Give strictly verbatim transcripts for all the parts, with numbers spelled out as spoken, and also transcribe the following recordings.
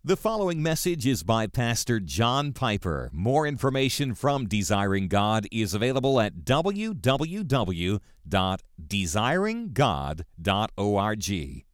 The following message is by Pastor John Piper. More information from Desiring God is available at w w w dot desiring god dot org.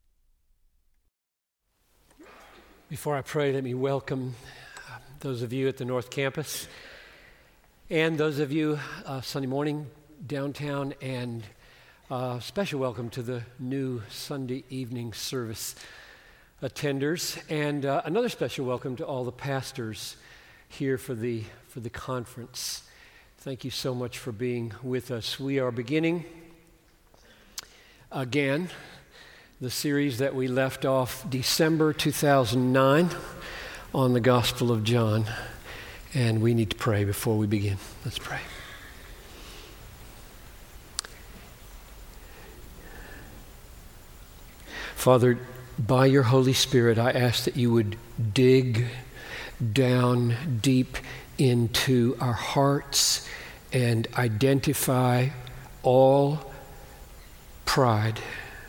Before I pray, let me welcome uh, those of you at the North Campus and those of you uh, Sunday morning downtown, and uh, special welcome to the new Sunday evening service attenders, and uh, another special welcome to all the pastors here for the for the conference. Thank you so much for being with us. We are beginning again the series that we left off December two thousand nine on the Gospel of John, and we need to pray before we begin. Let's pray. Father, by your Holy Spirit, I ask that you would dig down deep into our hearts and identify all pride,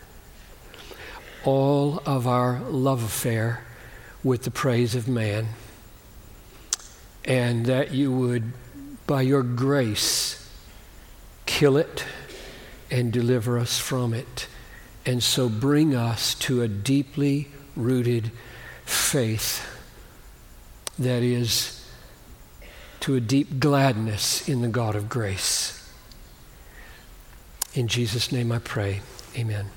all of our love affair with the praise of man, and that you would, by your grace, kill it and deliver us from it. And so bring us to a deeply rooted faith that is to a deep gladness in the God of grace. In Jesus' name I pray, amen.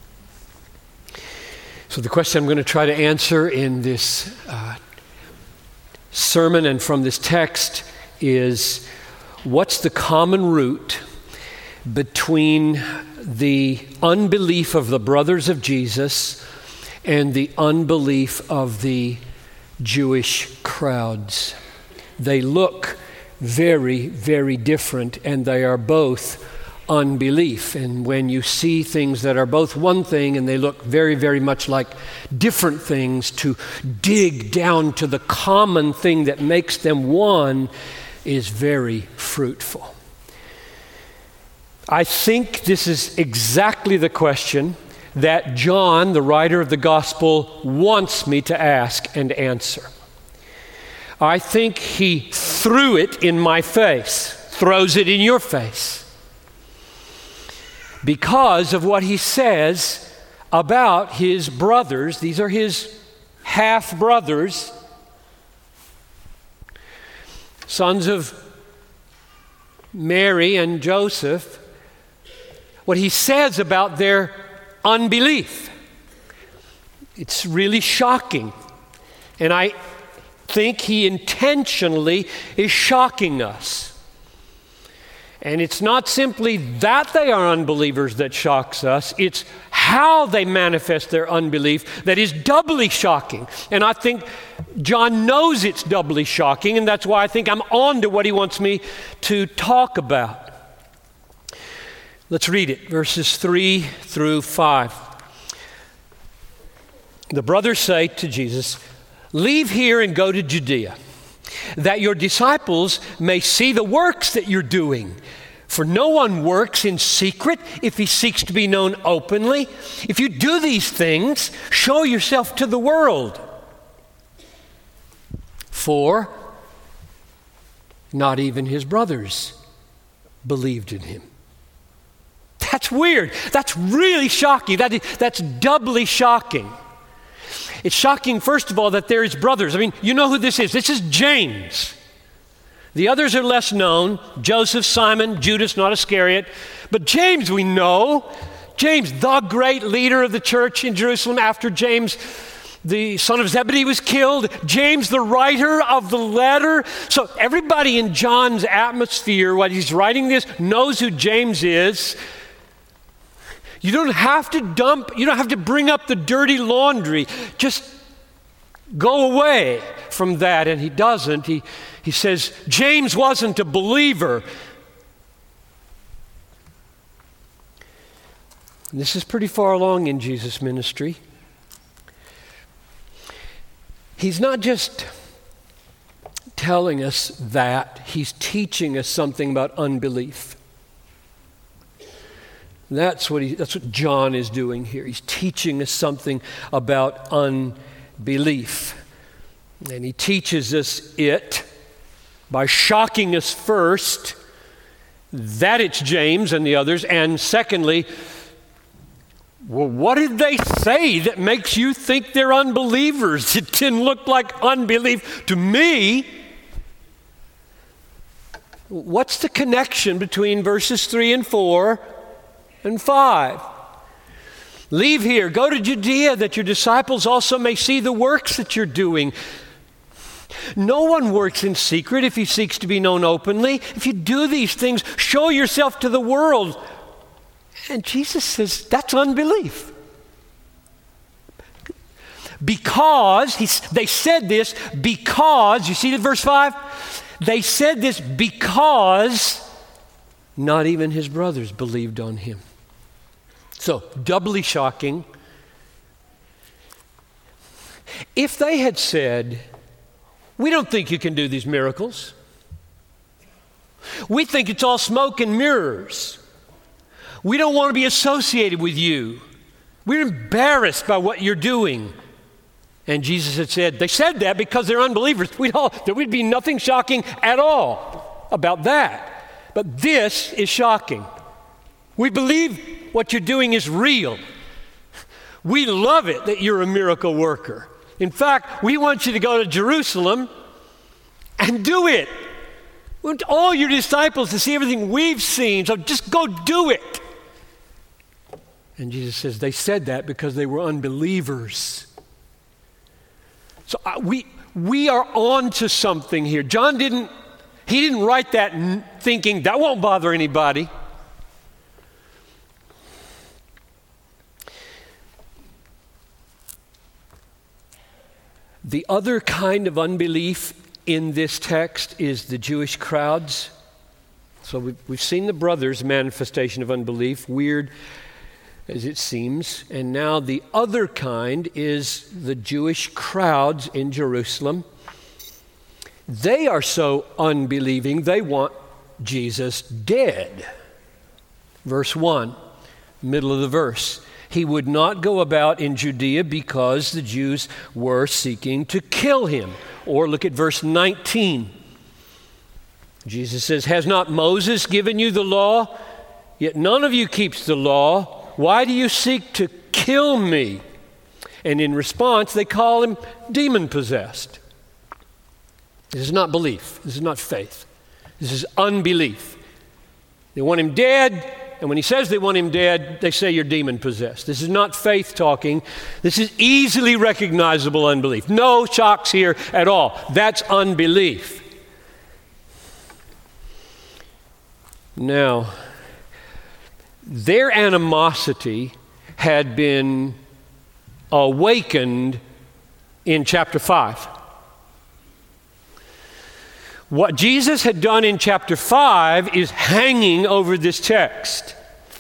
So the question I'm going to try to answer in this uh, sermon and from this text is, what's the common root between the unbelief of the brothers of Jesus and the unbelief of the Jewish crowds? They look very, very different, and they are both unbelief. And when you see things that are both one thing and they look very, very much like different things, to dig down to the common thing that makes them one is very fruitful. I think this is exactly the question that John, the writer of the gospel, wants me to ask and answer. I think he threw it in my face, throws it in your face, because of what he says about his brothers. These are his half-brothers, sons of Mary and Joseph. What he says about their unbelief. It's really shocking. And I think he intentionally is shocking us. And it's not simply that they are unbelievers that shocks us, it's how they manifest their unbelief that is doubly shocking. And I think John knows it's doubly shocking, and that's why I think I'm on to what he wants me to talk about. Let's read it, verses three through five. The brothers say to Jesus, "Leave here and go to Judea, that your disciples may see the works that you're doing. For no one works in secret if he seeks to be known openly. If you do these things, show yourself to the world." For not even his brothers believed in him. That's weird. That's really shocking. That is, that's doubly shocking. It's shocking, first of all, that they're his brothers. I mean, you know who this is. This is James. The others are less known. Joseph, Simon, Judas, not Iscariot. But James we know. James, the great leader of the church in Jerusalem after James, the son of Zebedee, was killed. James, the writer of the letter. So everybody in John's atmosphere, while he's writing this, knows who James is. You don't have to dump, you don't have to bring up the dirty laundry. Just go away from that. And he doesn't. He, he says, James wasn't a believer. And this is pretty far along in Jesus' ministry. He's not just telling us that, he's teaching us something about unbelief. That's what he, that's what John is doing here. He's teaching us something about unbelief. And he teaches us it by shocking us first that it's James and the others, and secondly, well, what did they say that makes you think they're unbelievers? It didn't look like unbelief to me. What's the connection between verses three and four and five? Leave here, go to Judea, that your disciples also may see the works that you're doing. No one works in secret if he seeks to be known openly. If you do these things, show yourself to the world. And Jesus says, that's unbelief. Because, he, they said this because, you see the verse five? They said this because not even his brothers believed on him. So, doubly shocking. If they had said, we don't think you can do these miracles. We think it's all smoke and mirrors. We don't want to be associated with you. We're embarrassed by what you're doing. And Jesus had said, they said that because they're unbelievers. We'd all, there would be nothing shocking at all about that. But this is shocking. We believe what you're doing is real. We love it that you're a miracle worker. In fact, we want you to go to Jerusalem and do it. We want all your disciples to see everything we've seen, so just go do it. And Jesus says they said that because they were unbelievers. So uh, we we are on to something here. John didn't, he didn't write that n- thinking that won't bother anybody. The other kind of unbelief in this text is the Jewish crowds. So we've, we've seen the brothers' manifestation of unbelief, weird as it seems. And now the other kind is the Jewish crowds in Jerusalem. They are so unbelieving, they want Jesus dead. Verse one, middle of the verse. He would not go about in Judea because the Jews were seeking to kill him. Or look at verse nineteen. Jesus says, has not Moses given you the law? Yet none of you keeps the law. Why do you seek to kill me? And in response, they call him demon-possessed. This is not belief. This is not faith. This is unbelief. They want him dead. And when he says they want him dead, they say you're demon-possessed. This is not faith talking. This is easily recognizable unbelief. No shocks here at all. That's unbelief. Now, their animosity had been awakened in chapter five. What Jesus had done in chapter five is hanging over this text.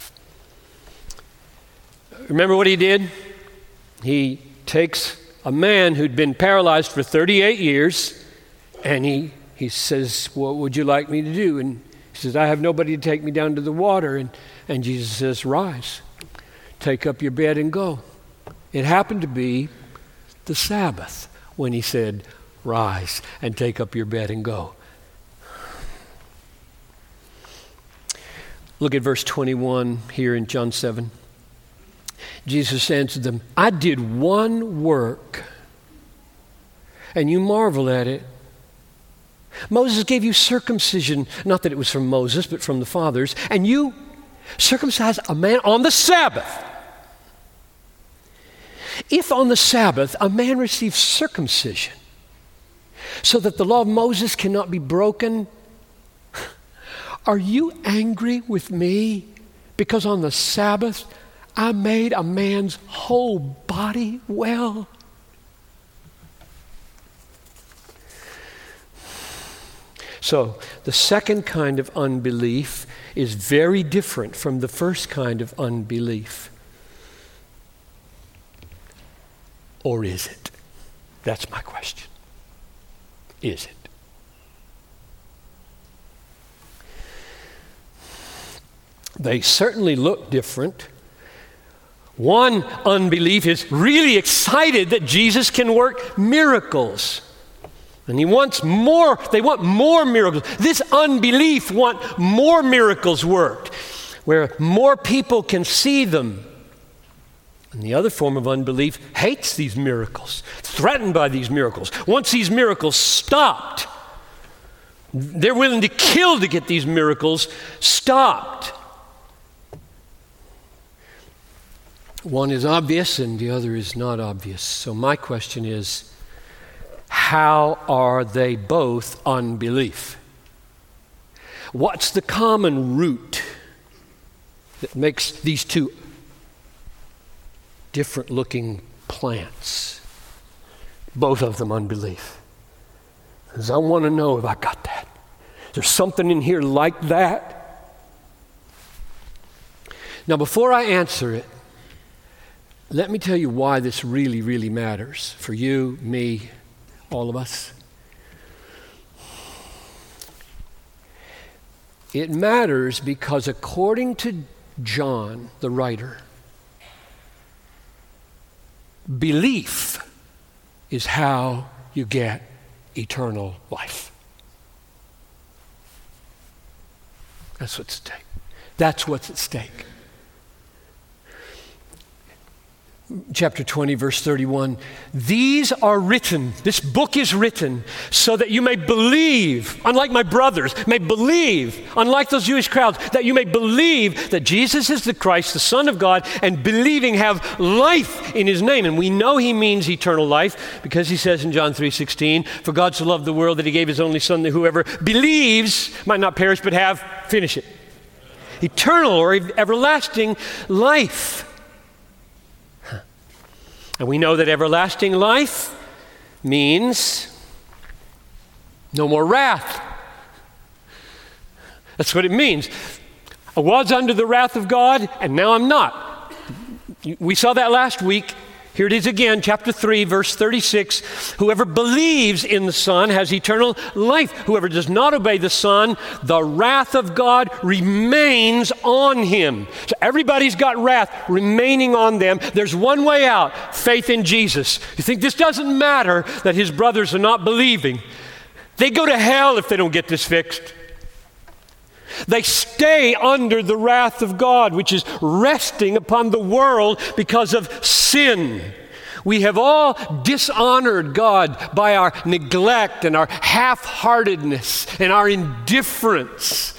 Remember what he did? He takes a man who'd been paralyzed for thirty-eight years, and he, he says, what would you like me to do? And he says, I have nobody to take me down to the water. And, and Jesus says, rise, take up your bed and go. It happened to be the Sabbath when he said, rise and take up your bed and go. Look at verse twenty-one here in John seven. Jesus answered them, I did one work, and you marvel at it. Moses gave you circumcision, not that it was from Moses, but from the fathers, and you circumcise a man on the Sabbath. If on the Sabbath a man receives circumcision, so that the law of Moses cannot be broken, are you angry with me because on the Sabbath I made a man's whole body well? So the second kind of unbelief is very different from the first kind of unbelief. Or is it? That's my question. Is it? They certainly look different. One unbelief is really excited that Jesus can work miracles. And he wants more, they want more miracles. This unbelief want more miracles worked, where more people can see them. And the other form of unbelief hates these miracles, threatened by these miracles, wants these miracles stopped. They're willing to kill to get these miracles stopped. One is obvious and the other is not obvious. So my question is, how are they both unbelief? What's the common root that makes these two different looking plants, both of them unbelief? Because I want to know if I got that. Is there something in here like that? Now, before I answer it, let me tell you why this really, really matters for you, me, all of us. It matters because according to John, the writer, belief is how you get eternal life. That's what's at stake. That's what's at stake. Chapter twenty, verse thirty-one, these are written, this book is written, so that you may believe, unlike my brothers, may believe, unlike those Jewish crowds, that you may believe that Jesus is the Christ, the Son of God, and believing have life in his name. And we know he means eternal life, because he says in John three sixteen, for God so loved the world that he gave his only Son, that whoever believes might not perish but have, finish it, eternal or everlasting life. And we know that everlasting life means no more wrath. That's what it means. I was under the wrath of God, and now I'm not. We saw that last week. Here it is again, chapter three, verse thirty-six. Whoever believes in the Son has eternal life. Whoever does not obey the Son, the wrath of God remains on him. So everybody's got wrath remaining on them. There's one way out, faith in Jesus. You think this doesn't matter that his brothers are not believing? They go to hell if they don't get this fixed. They stay under the wrath of God, which is resting upon the world because of sin. We have all dishonored God by our neglect and our half-heartedness and our indifference.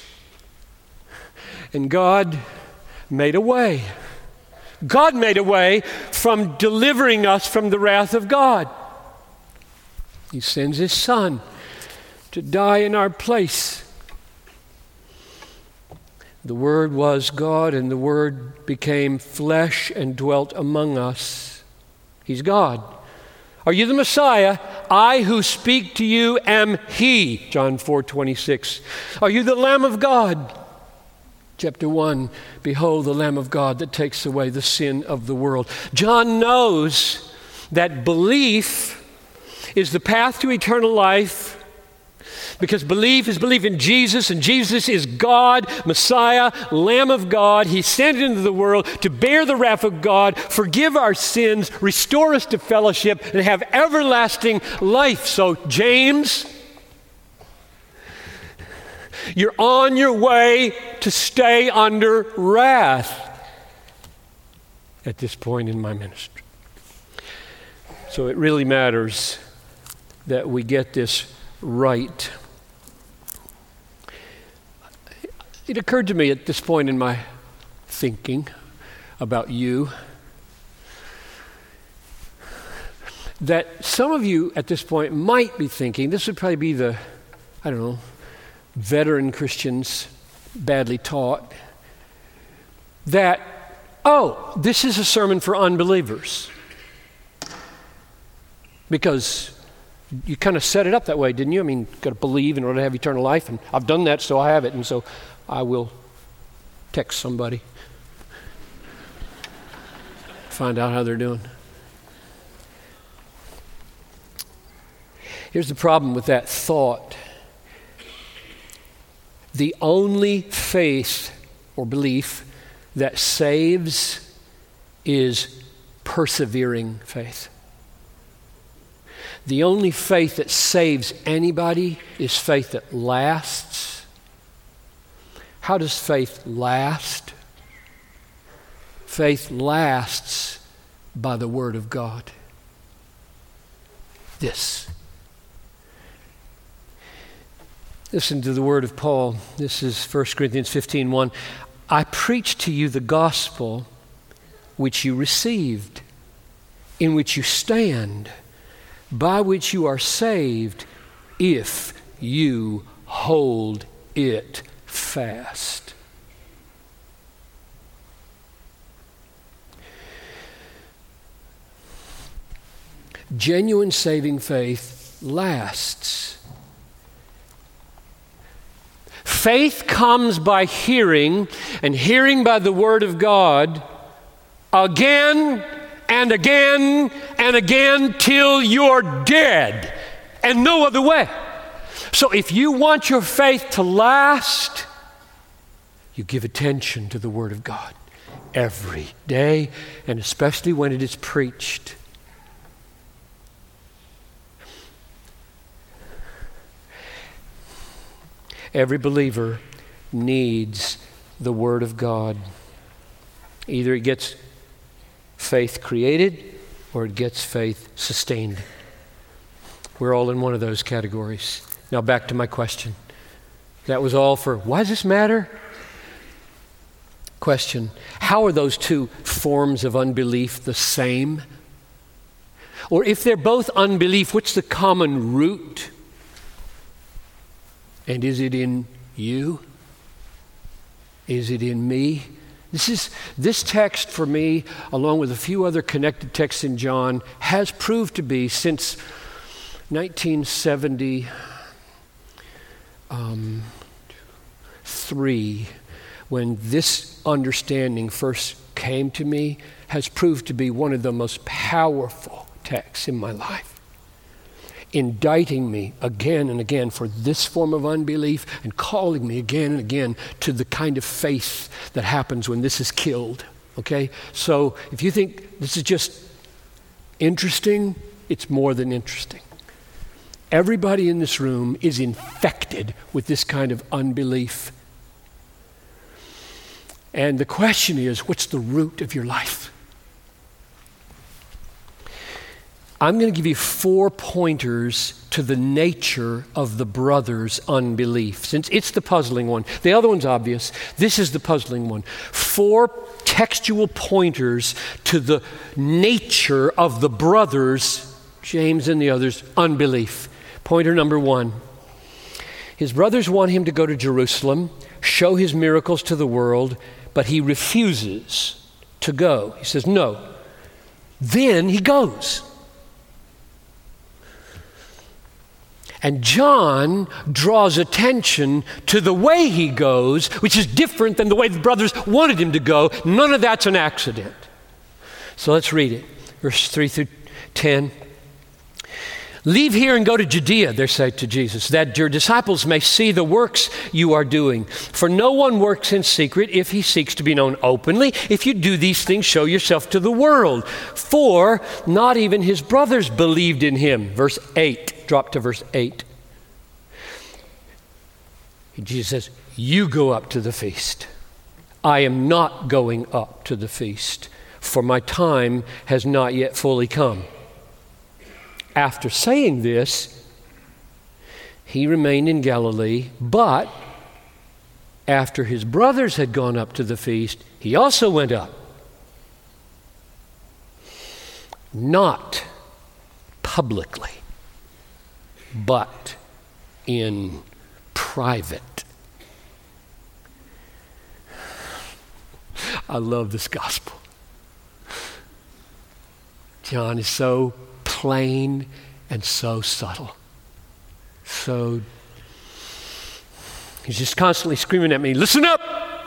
And God made a way. God made a way from delivering us from the wrath of God. He sends his Son to die in our place. The Word was God, and the Word became flesh and dwelt among us. He's God. Are you the Messiah? I who speak to you am He. John four twenty-six. Are you the Lamb of God? Chapter one, behold the Lamb of God that takes away the sin of the world. John knows that belief is the path to eternal life, because belief is belief in Jesus, and Jesus is God, Messiah, Lamb of God. He sent into the world to bear the wrath of God, forgive our sins, restore us to fellowship, and have everlasting life. So, James, you're on your way to stay under wrath at this point in my ministry. So it really matters that we get this right. It occurred to me at this point in my thinking about you that some of you at this point might be thinking, this would probably be the, I don't know, veteran Christians, badly taught, that, oh, this is a sermon for unbelievers. Because you kind of set it up that way, didn't you? I mean, you've got to believe in order to have eternal life, and I've done that, so I have it, and so I will text somebody, find out how they're doing. Here's the problem with that thought. The only faith or belief that saves is persevering faith. The only faith that saves anybody is faith that lasts. How does faith last? Faith lasts by the Word of God. This. Listen to the word of Paul. This is First Corinthians fifteen one. I preach to you the gospel which you received, in which you stand, by which you are saved, if you hold it fast. Genuine saving faith lasts. Faith comes by hearing, and hearing by the Word of God again and again and again till you're dead, and no other way. So if you want your faith to last, you give attention to the Word of God every day, and especially when it is preached. Every believer needs the Word of God. Either it gets faith created or it gets faith sustained. We're all in one of those categories. Now back to my question. That was all for, why does this matter? Question, how are those two forms of unbelief the same? Or if they're both unbelief, what's the common root? And is it in you? Is it in me? This is this text for me, along with a few other connected texts in John, has proved to be, since nineteen seventy-three, um, when this understanding first came to me, has proved to be one of the most powerful texts in my life, indicting me again and again for this form of unbelief and calling me again and again to the kind of faith that happens when this is killed. Okay? So if you think this is just interesting, it's more than interesting. Everybody in this room is infected with this kind of unbelief. And the question is, what's the root of your life? I'm going to give you four pointers to the nature of the brother's unbelief, since it's the puzzling one. The other one's obvious. This is the puzzling one. Four textual pointers to the nature of the brother's, James and the others, unbelief. Pointer number one. His brothers want him to go to Jerusalem, show his miracles to the world, but he refuses to go. He says, no. Then he goes. And John draws attention to the way he goes, which is different than the way the brothers wanted him to go. None of that's an accident. So let's read it. Verse three through ten. Leave here and go to Judea, they say to Jesus, that your disciples may see the works you are doing. For no one works in secret if he seeks to be known openly. If you do these things, show yourself to the world. For not even his brothers believed in him. Verse eight. Drop to verse eight. Jesus says, you go up to the feast. I am not going up to the feast, for my time has not yet fully come. After saying this, he remained in Galilee, but after his brothers had gone up to the feast, he also went up. Not publicly, but in private. I love this gospel. John is so plain and so subtle. So he's just constantly screaming at me, listen up!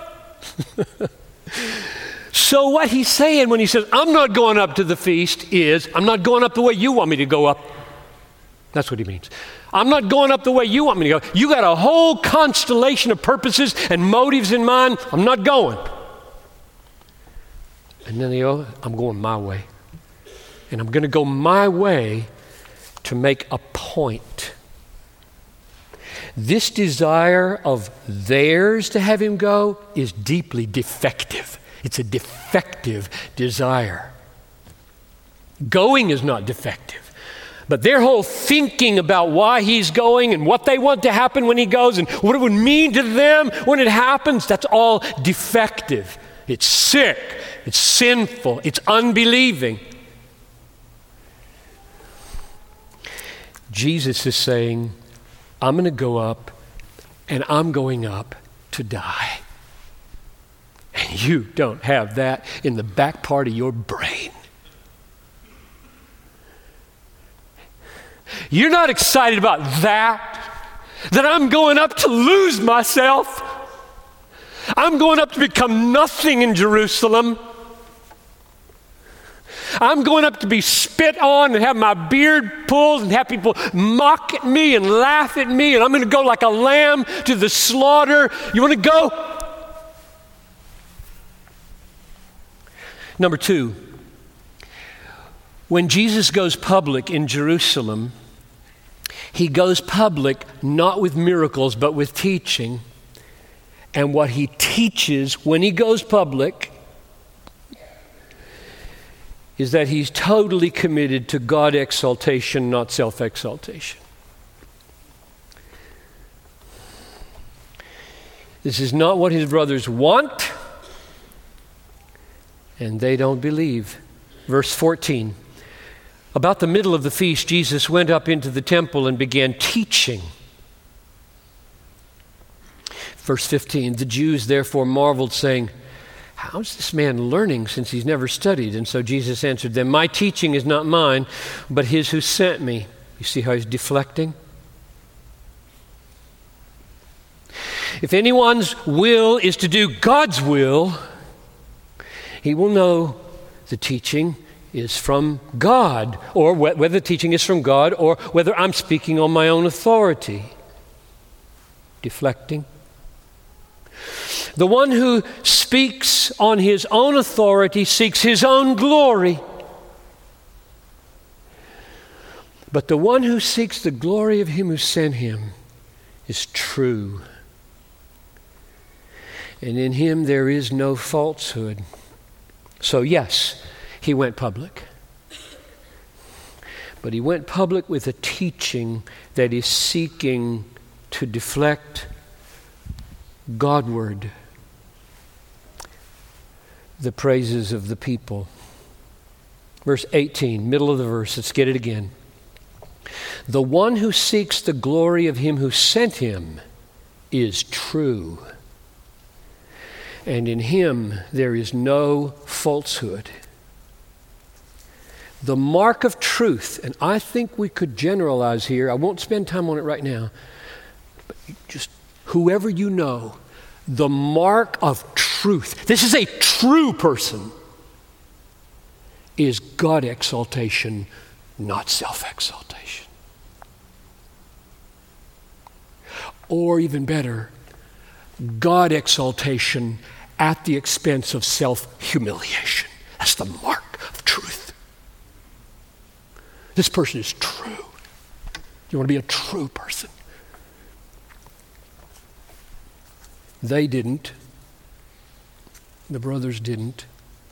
So what he's saying when he says, I'm not going up to the feast is, I'm not going up the way you want me to go up. That's what he means. I'm not going up the way you want me to go. You got a whole constellation of purposes and motives in mind. I'm not going. And then they go, I'm going my way. And I'm going to go my way to make a point. This desire of theirs to have him go is deeply defective. It's a defective desire. Going is not defective, but their whole thinking about why he's going and what they want to happen when he goes and what it would mean to them when it happens, that's all defective. It's sick, it's sinful, it's unbelieving. Jesus is saying, I'm going to go up, and I'm going up to die. And you don't have that in the back part of your brain. You're not excited about that, that I'm going up to lose myself. I'm going up to become nothing in Jerusalem. I'm going up to be spit on and have my beard pulled and have people mock at me and laugh at me, and I'm going to go like a lamb to the slaughter. You want to go? Number two, when Jesus goes public in Jerusalem, he goes public not with miracles but with teaching. And what he teaches when he goes public is that he's totally committed to God exaltation, not self-exaltation. This is not what his brothers want, and they don't believe. Verse fourteen. About the middle of the feast, Jesus went up into the temple and began teaching. Verse fifteen. The Jews therefore marveled, saying, how is this man learning since he's never studied? And so Jesus answered them, my teaching is not mine, but his who sent me. You see how he's deflecting? If anyone's will is to do God's will, he will know the teaching is from God, or wh- whether the teaching is from God, or whether I'm speaking on my own authority. Deflecting. The one who speaks on his own authority seeks his own glory. But the one who seeks the glory of him who sent him is true. And in him there is no falsehood. So yes, he went public. But he went public with a teaching that is seeking to deflect Godward the praises of the people. Verse eighteen, middle of the verse, let's get it again. The one who seeks the glory of him who sent him is true, and in him there is no falsehood. The mark of truth, and I think we could generalize here, I won't spend time on it right now, but just whoever you know, the mark of truth, this is a true person, is God exaltation, not self-exaltation. Or even better, God exaltation at the expense of self-humiliation. That's the mark of truth. This person is true. You want to be a true person. They didn't. The brothers didn't.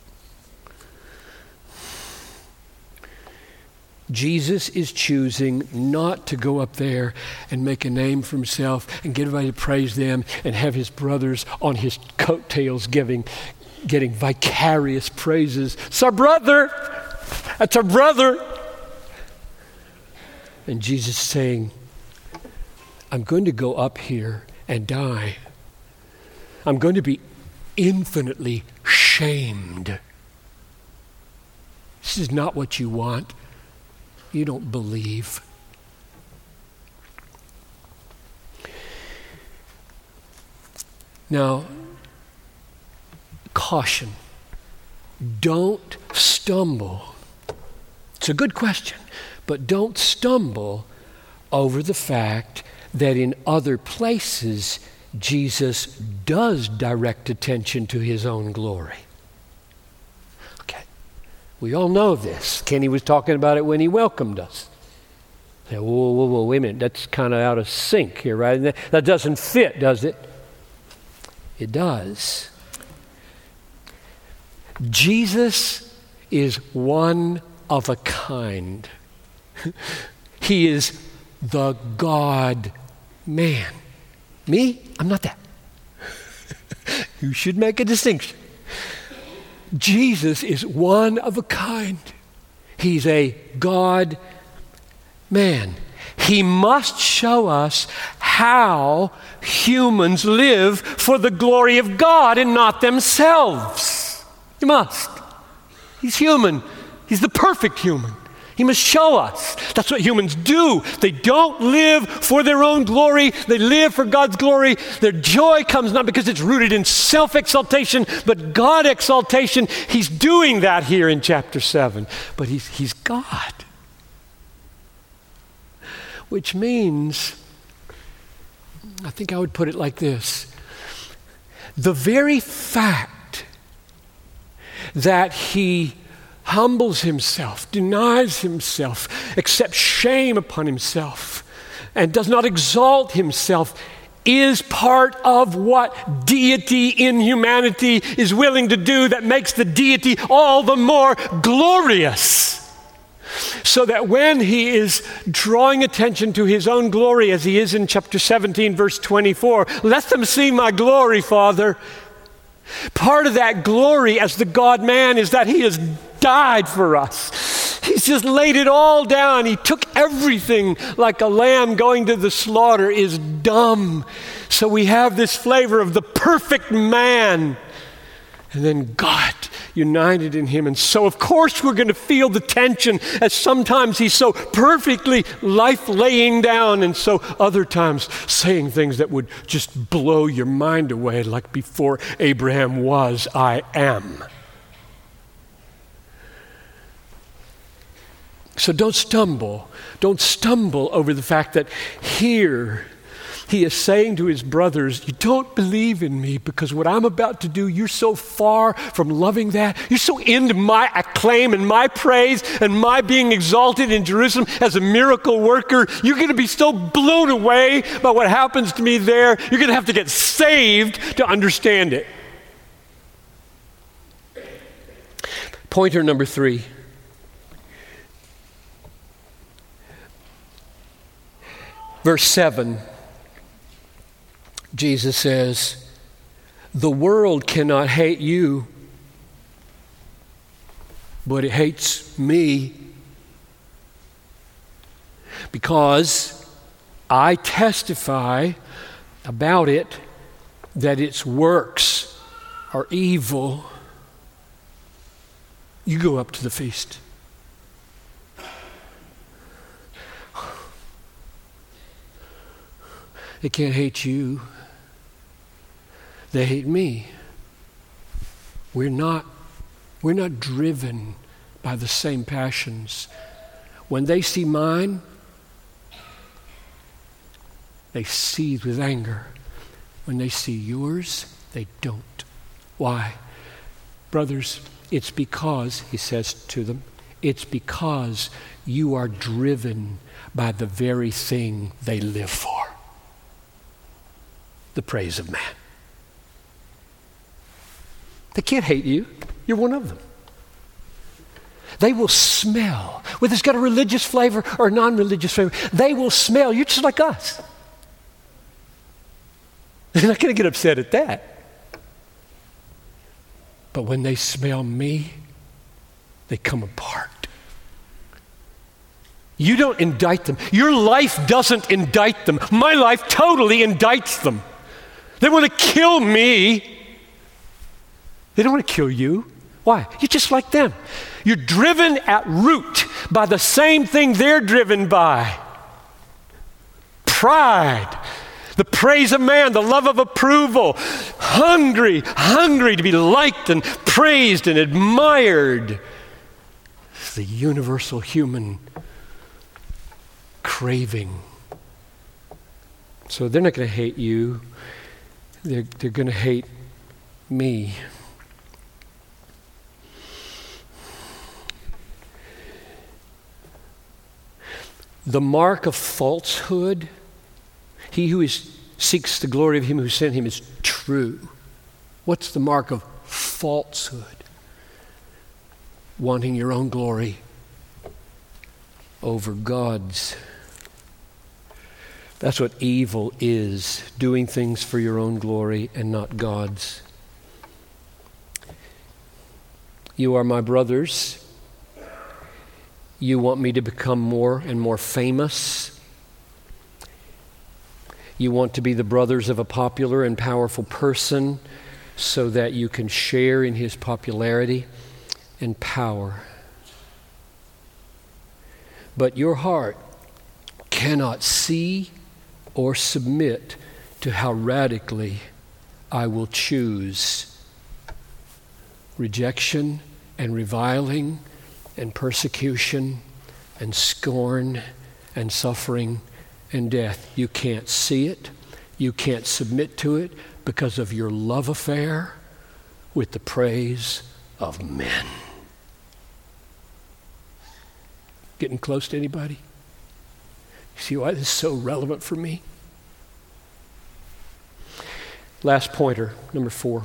Jesus is choosing not to go up there and make a name for himself and get everybody to praise them and have his brothers on his coattails giving, getting vicarious praises. It's our brother. That's our brother. And Jesus is saying, I'm going to go up here and die. I'm going to be infinitely shamed. This is not what you want. You don't believe. Now, caution. Don't stumble. It's a good question, but don't stumble over the fact that in other places Jesus does direct attention to his own glory. Okay, we all know this. Kenny was talking about it when he welcomed us. Say, whoa, whoa, whoa, wait a minute. That's kind of out of sync here, right? That, that doesn't fit, does it? It does. Jesus is one of a kind. He is the God-man. Me? I'm not that. You should make a distinction. Jesus is one of a kind. He's a God-man. He must show us how humans live for the glory of God and not themselves. He must. He's human. He's the perfect human. He must show us. That's what humans do. They don't live for their own glory. They live for God's glory. Their joy comes not because it's rooted in self-exaltation, but God exaltation. He's doing that here in chapter seven. But he's, he's God. Which means, I think I would put it like this. The very fact that he humbles himself, denies himself, accepts shame upon himself, and does not exalt himself is part of what deity in humanity is willing to do that makes the deity all the more glorious. So that when he is drawing attention to his own glory, as he is in chapter seventeen, verse twenty-four, let them see my glory, Father. Part of that glory as the God-man is that he has died for us. He's just laid it all down. He took everything like a lamb going to the slaughter is dumb. So we have this flavor of the perfect man. And then God united in him. And so, of course, we're going to feel the tension as sometimes he's so perfectly life laying down, and so other times saying things that would just blow your mind away, like before Abraham was, I am. So don't stumble. Don't stumble over the fact that here he is saying to his brothers, you don't believe in me because what I'm about to do, you're so far from loving that. You're so into my acclaim and my praise and my being exalted in Jerusalem as a miracle worker. You're going to be so blown away by what happens to me there. You're going to have to get saved to understand it. Pointer number three. Verse seven. Jesus says, the world cannot hate you, but it hates me because I testify about it that its works are evil. You go up to the feast. They can't hate you. They hate me. We're not, we're not driven by the same passions. When they see mine, they seethe with anger. When they see yours, they don't. Why? Brothers, it's because, he says to them, it's because you are driven by the very thing they live for. The praise of man. They can't hate you. You're one of them. They will smell, whether it's got a religious flavor or a non-religious flavor, they will smell. You're just like us. They're not going to get upset at that. But when they smell me, they come apart. You don't indict them. Your life doesn't indict them. My life totally indicts them. They want to kill me. They don't want to kill you. Why? You're just like them. You're driven at root by the same thing they're driven by. Pride, the praise of man, the love of approval, hungry, hungry to be liked and praised and admired. It's the universal human craving. So they're not going to hate you. They're, they're going to hate me. The mark of falsehood, he who is, seeks the glory of him who sent him is true. What's the mark of falsehood? Wanting your own glory over God's. That's what evil is, doing things for your own glory and not God's. You are my brothers. You want me to become more and more famous. You want to be the brothers of a popular and powerful person so that you can share in his popularity and power. But your heart cannot see or submit to how radically I will choose rejection and reviling and persecution and scorn and suffering and death. You can't see it. You can't submit to it because of your love affair with the praise of men. Getting close to anybody? See why this is so relevant for me? Last pointer, number four.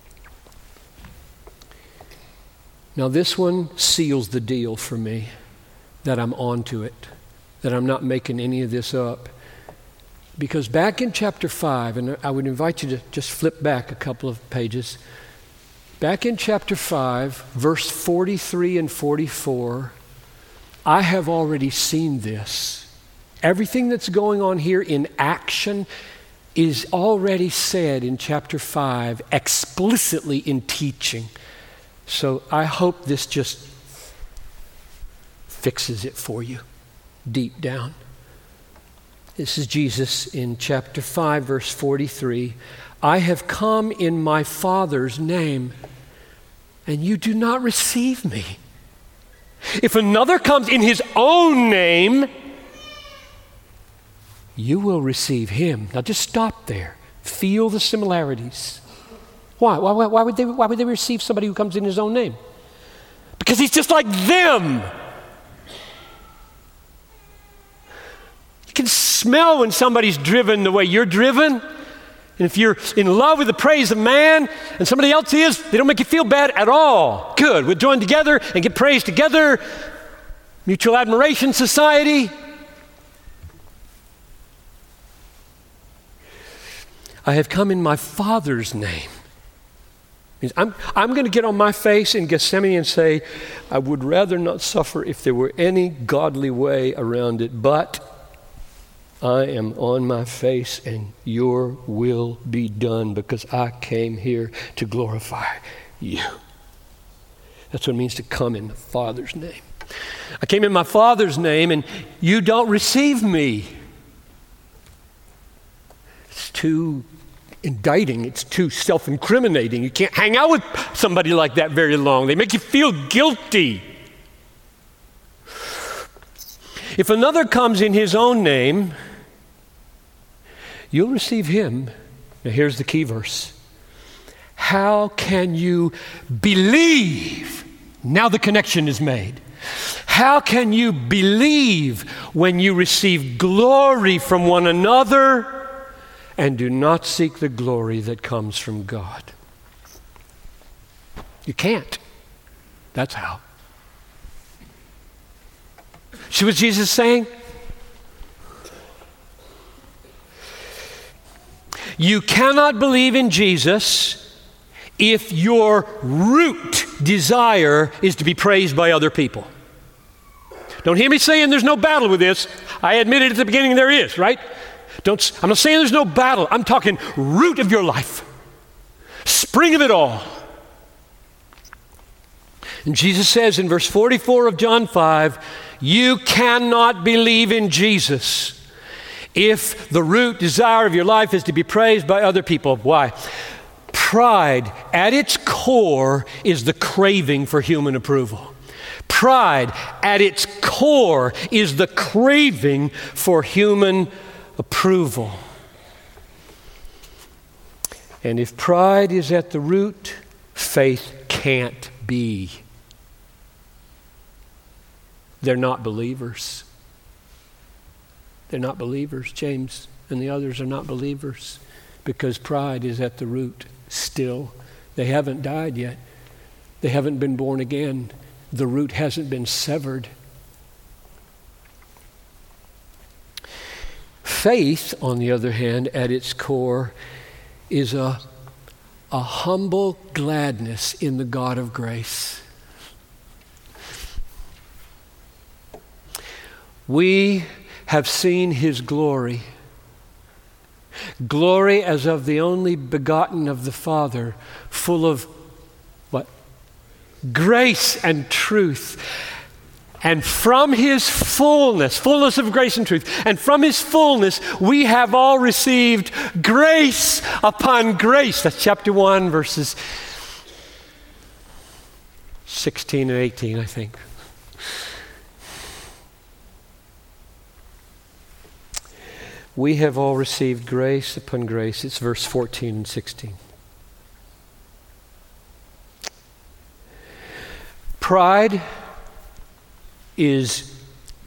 Now this one seals the deal for me, that I'm onto it, that I'm not making any of this up. Because back in chapter five, and I would invite you to just flip back a couple of pages. Back in chapter five, verse forty-three and forty-four, I have already seen this. Everything that's going on here in action is already said in chapter five, explicitly in teaching. So I hope this just fixes it for you deep down. This is Jesus in chapter five, verse forty-three. I have come in my Father's name, and you do not receive me. If another comes in his own name, you will receive him. Now just stop there. Feel the similarities. Why? Why, why, why would they, why would they receive somebody who comes in his own name? Because he's just like them. You can smell when somebody's driven the way you're driven. And if you're in love with the praise of man and somebody else is, they don't make you feel bad at all. Good. We'll join together and get praise together. Mutual admiration society. I have come in my Father's name. I'm, I'm going to get on my face in Gethsemane and say, I would rather not suffer if there were any godly way around it, but I am on my face and your will be done because I came here to glorify you. That's what it means to come in the Father's name. I came in my Father's name and you don't receive me. It's too indicting. It's too self-incriminating. You can't hang out with somebody like that very long. They make you feel guilty. If another comes in his own name, you'll receive him. Now here's the key verse. How can you believe? Now the connection is made. How can you believe when you receive glory from one another and do not seek the glory that comes from God? You can't. That's how. See what Jesus is saying? You cannot believe in Jesus if your root desire is to be praised by other people. Don't hear me saying there's no battle with this. I admitted at the beginning there is, right? Don't, I'm not saying there's no battle. I'm talking root of your life. Spring of it all. And Jesus says in verse forty-four of John five, you cannot believe in Jesus if the root desire of your life is to be praised by other people. Why? Pride at its core is the craving for human approval. Pride at its core is the craving for human approval. And if pride is at the root, faith can't be. They're not believers. They're not believers. James and the others are not believers because pride is at the root still. They haven't died yet. They haven't been born again. The root hasn't been severed. Faith, on the other hand, at its core, is a, a humble gladness in the God of grace. We have seen his glory, glory as of the only begotten of the Father, full of what? Grace and truth. And from his fullness, fullness of grace and truth, and from his fullness, we have all received grace upon grace. That's chapter one, verses sixteen and eighteen, I think. We have all received grace upon grace. It's verse fourteen and sixteen. Pride is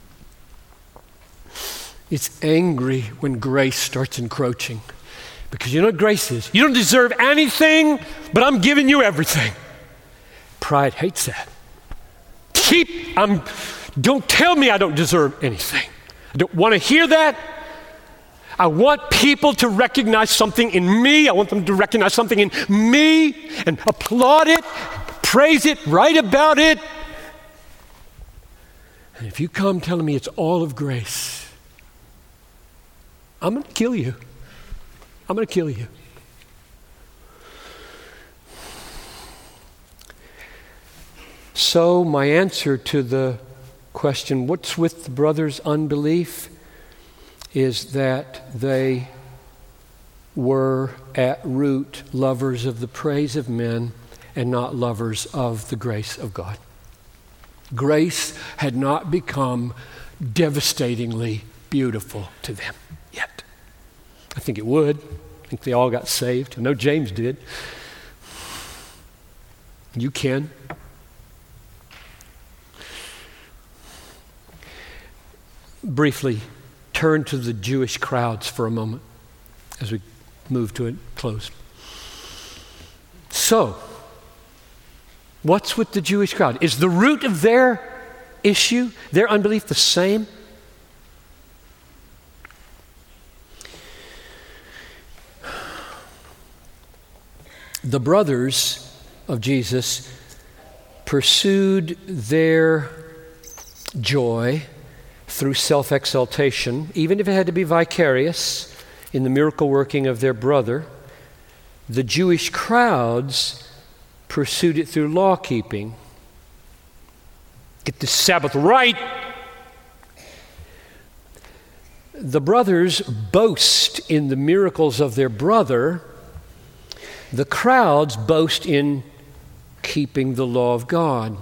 it's angry when grace starts encroaching. Because you know what grace is? You don't deserve anything, but I'm giving you everything. Pride hates that. Keep, um, don't tell me I don't deserve anything. I don't want to hear that. I want people to recognize something in me. I want them to recognize something in me and applaud it, praise it, write about it. And if you come telling me it's all of grace, I'm going to kill you. I'm going to kill you. So my answer to the question, what's with the brothers' unbelief, is that they were at root lovers of the praise of men and not lovers of the grace of God. Grace had not become devastatingly beautiful to them yet. I think it would. I think they all got saved. I know James did. You can. Briefly, turn to the Jewish crowds for a moment as we move to a close. So, what's with the Jewish crowd? Is the root of their issue, their unbelief, the same? The brothers of Jesus pursued their joy through self-exaltation, even if it had to be vicarious in the miracle working of their brother. The Jewish crowds pursued it through law keeping. Get the Sabbath right. The brothers boast in the miracles of their brother. The crowds boast in keeping the law of God.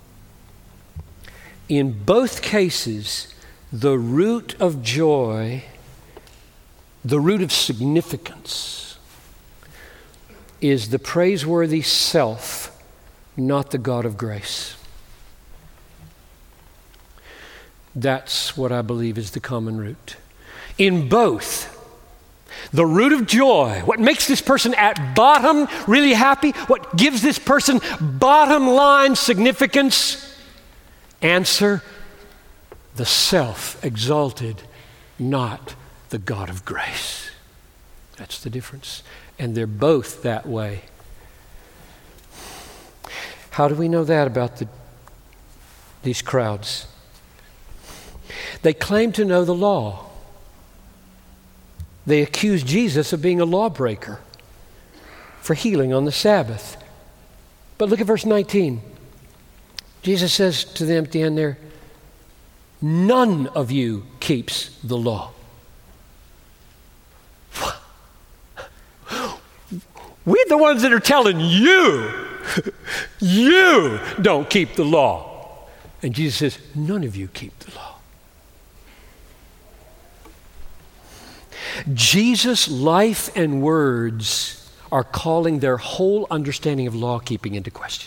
In both cases, the root of joy, the root of significance, is the praiseworthy self, not the God of grace. That's what I believe is the common root. In both, the root of joy, what makes this person at bottom really happy, what gives this person bottom line significance, answer, the self exalted, not the God of grace. That's the difference. And they're both that way. How do we know that about the, these crowds? They claim to know the law. They accuse Jesus of being a lawbreaker for healing on the Sabbath. But look at verse nineteen. Jesus says to them at the end there, none of you keeps the law. We're the ones that are telling you, you don't keep the law. And Jesus says, none of you keep the law. Jesus' life and words are calling their whole understanding of law keeping into question.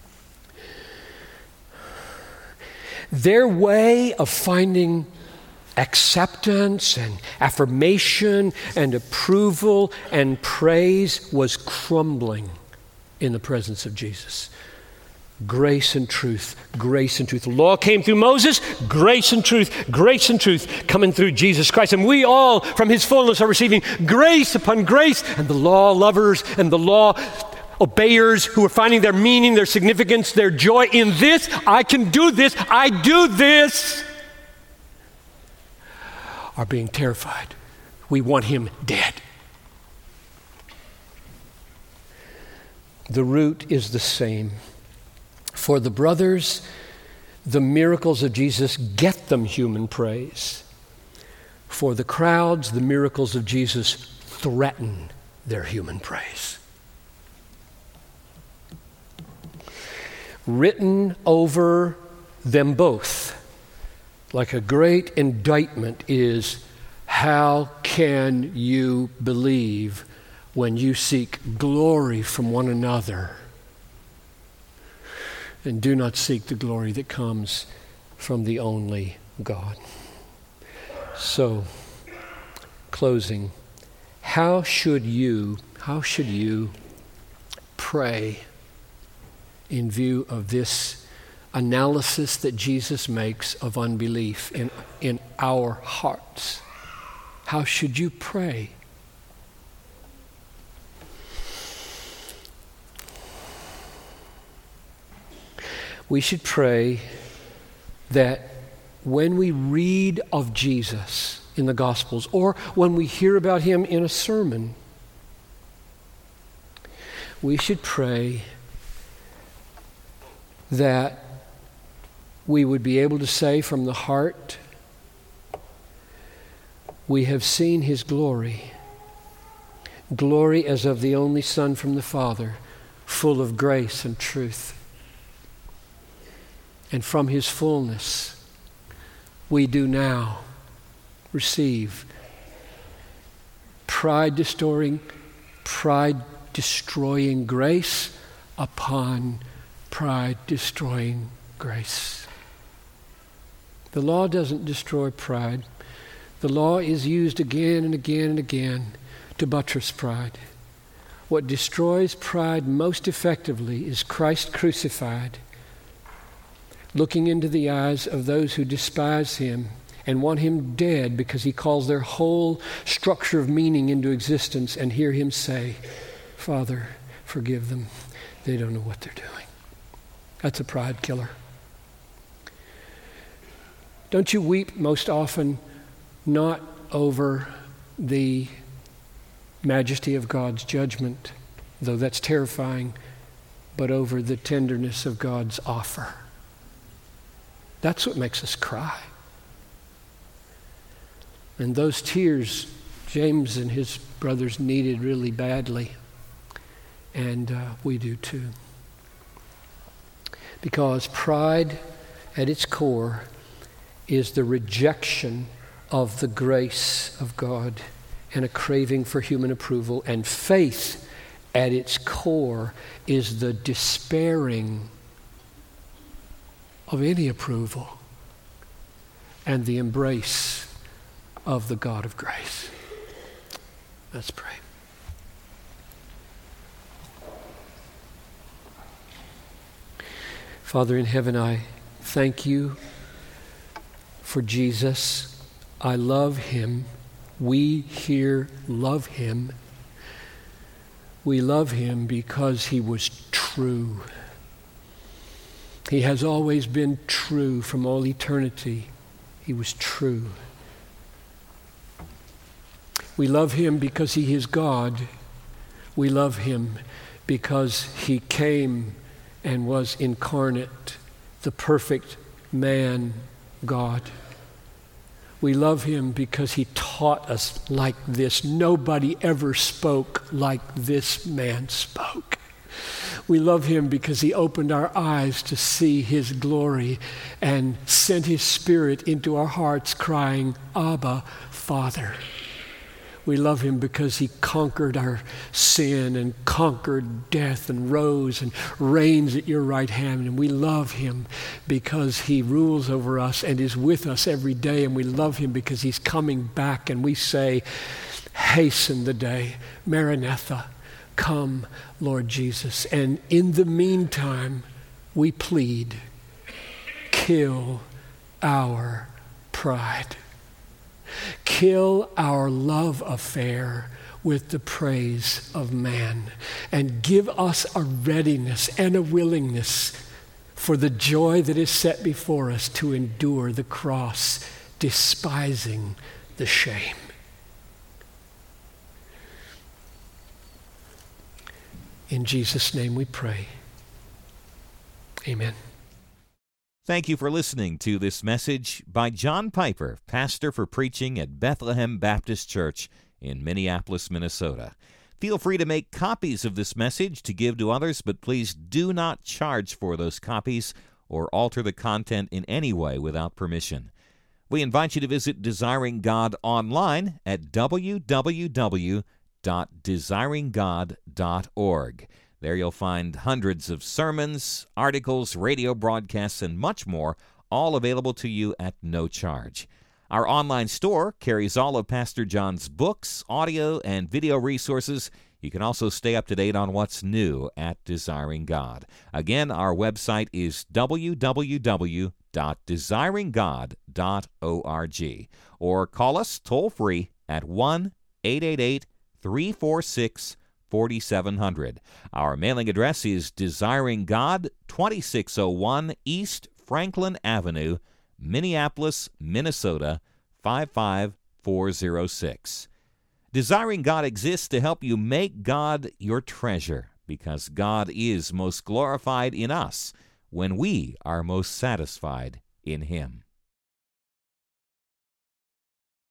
Their way of finding acceptance and affirmation and approval and praise was crumbling in the presence of Jesus. Grace and truth, grace and truth. The law came through Moses, grace and truth, grace and truth coming through Jesus Christ. And we all, from his fullness, are receiving grace upon grace. And the law lovers and the law obeyers who are finding their meaning, their significance, their joy in this, I can do this, I do this, are being terrified. We want him dead. The root is the same. For the brothers, the miracles of Jesus get them human praise. For the crowds, the miracles of Jesus threaten their human praise. Written over them both, like a great indictment, is, how can you believe when you seek glory from one another and do not seek the glory that comes from the only God? So, closing, how should you, how should you pray in view of this analysis that Jesus makes of unbelief in, in our hearts? How should you pray? We should pray that when we read of Jesus in the Gospels, or when we hear about him in a sermon, we should pray that we would be able to say from the heart, we have seen his glory, glory as of the only Son from the Father, full of grace and truth. And from his fullness, we do now receive pride-destroying, pride-destroying grace upon pride-destroying grace. The law doesn't destroy pride. The law is used again and again and again to buttress pride. What destroys pride most effectively is Christ crucified, looking into the eyes of those who despise him and want him dead because he calls their whole structure of meaning into existence, and hear him say, Father, forgive them. They don't know what they're doing. That's a pride killer. Don't you weep most often not over the majesty of God's judgment, though that's terrifying, but over the tenderness of God's offer? That's what makes us cry. And those tears, James and his brothers needed really badly. And uh, we do too. Because pride at its core is the rejection of the grace of God and a craving for human approval. And faith at its core is the despairing of any approval and the embrace of the God of grace. Let's pray. Father in heaven, I thank you for Jesus. I love him. We here love him. We love him because he was true. He has always been true from all eternity. He was true. We love him because he is God. We love him because he came and was incarnate, the perfect man, God. We love him because he taught us like this. Nobody ever spoke like this man spoke. We love him because he opened our eyes to see his glory and sent his Spirit into our hearts crying, Abba, Father. We love him because he conquered our sin and conquered death and rose and reigns at your right hand. And we love him because he rules over us and is with us every day. And we love him because he's coming back. And we say, hasten the day. Maranatha, come, Lord Jesus. And in the meantime, we plead, kill our pride. Kill our love affair with the praise of man, and give us a readiness and a willingness for the joy that is set before us to endure the cross, despising the shame. In Jesus' name we pray. Amen. Thank you for listening to this message by John Piper, pastor for preaching at Bethlehem Baptist Church in Minneapolis, Minnesota. Feel free to make copies of this message to give to others, but please do not charge for those copies or alter the content in any way without permission. We invite you to visit Desiring God online at w w w dot desiring god dot org. There you'll find hundreds of sermons, articles, radio broadcasts, and much more, all available to you at no charge. Our online store carries all of Pastor John's books, audio, and video resources. You can also stay up to date on what's new at Desiring God. Again, our website is w w w dot desiring god dot org, or call us toll-free at one eight eight eight, three four six, forty-seven hundred. Our mailing address is Desiring God, twenty-six oh one East Franklin Avenue, Minneapolis, Minnesota, five five four oh six. Desiring God exists to help you make God your treasure, because God is most glorified in us when we are most satisfied in him.